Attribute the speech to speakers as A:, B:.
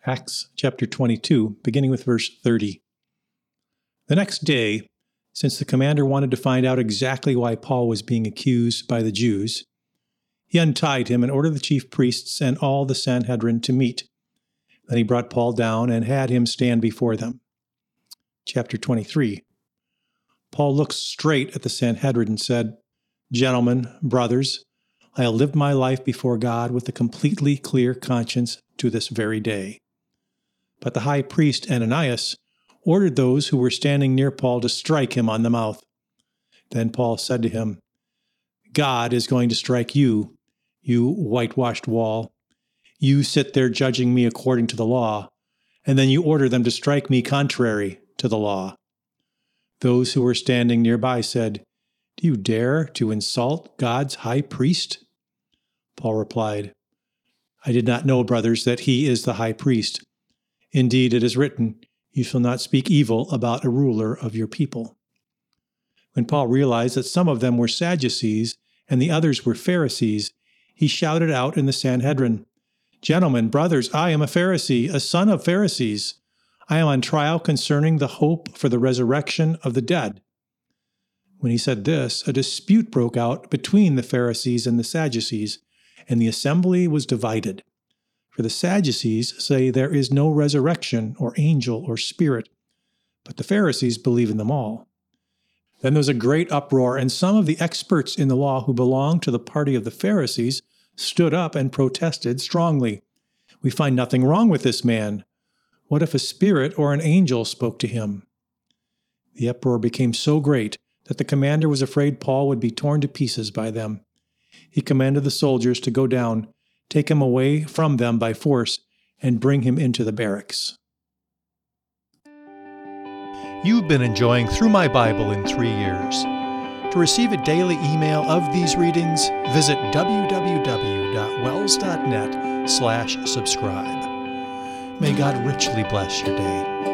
A: Acts chapter 22, beginning with verse 30. The next day, since the commander wanted to find out exactly why Paul was being accused by the Jews, he untied him and ordered the chief priests and all the Sanhedrin to meet. Then he brought Paul down and had him stand before them. Chapter 23. Paul looked straight at the Sanhedrin and said, "Gentlemen, brothers, I have lived my life before God with a completely clear conscience to this very day." But the high priest Ananias ordered those who were standing near Paul to strike him on the mouth. Then Paul said to him, "God is going to strike you, you whitewashed wall. You sit there judging me according to the law, and then you order them to strike me contrary to the law." Those who were standing nearby said, "Do you dare to insult God's high priest?" Paul replied, "I did not know, brothers, that he is the high priest. Indeed, it is written, 'You shall not speak evil about a ruler of your people.'" When Paul realized that some of them were Sadducees and the others were Pharisees, he shouted out in the Sanhedrin, "Gentlemen, brothers, I am a Pharisee, a son of Pharisees. I am on trial concerning the hope for the resurrection of the dead." When he said this, a dispute broke out between the Pharisees and the Sadducees, and the assembly was divided. For the Sadducees say there is no resurrection or angel or spirit, but the Pharisees believe in them all. Then there was a great uproar, and some of the experts in the law who belonged to the party of the Pharisees stood up and protested strongly. "We find nothing wrong with this man. What if a spirit or an angel spoke to him?" The uproar became so great that the commander was afraid Paul would be torn to pieces by them. He commanded the soldiers to go down, take him away from them by force, and bring him into the barracks.
B: You've been enjoying Through My Bible in 3 Years. To receive a daily email of these readings, visit www.wells.net/subscribe. May God richly bless your day.